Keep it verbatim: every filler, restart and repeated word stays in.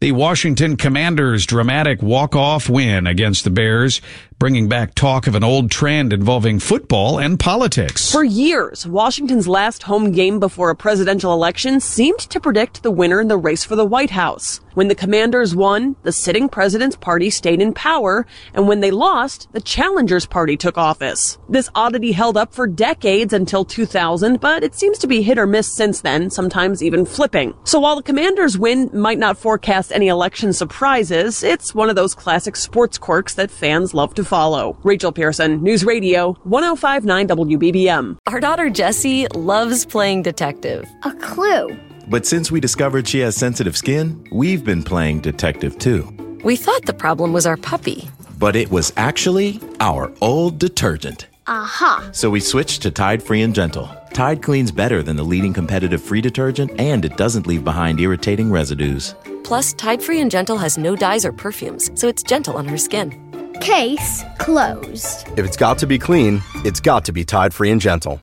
The Washington Commanders' dramatic walk-off win against the Bears, bringing back talk of an old trend involving football and politics. For years, Washington's last home game before a presidential election seemed to predict the winner in the race for the White House. When the Commanders won, the sitting president's party stayed in power, and when they lost, the challenger's party took office. This oddity held up for decades until two thousand, but it seems to be hit or miss since then, sometimes even flipping. So while the Commanders' win might not forecast any election surprises, it's one of those classic sports quirks that fans love to follow. Rachel Pearson, News Radio, one oh five point nine W B B M. Our daughter Jessie loves playing detective. A clue. But since we discovered she has sensitive skin, we've been playing detective too. We thought the problem was our puppy. But it was actually our old detergent. Aha. So we switched to Tide Free and Gentle. Tide cleans better than the leading competitive free detergent, and it doesn't leave behind irritating residues. Plus, Tide Free and Gentle has no dyes or perfumes, so it's gentle on her skin. Case closed. If it's got to be clean, it's got to be Tide Free and Gentle.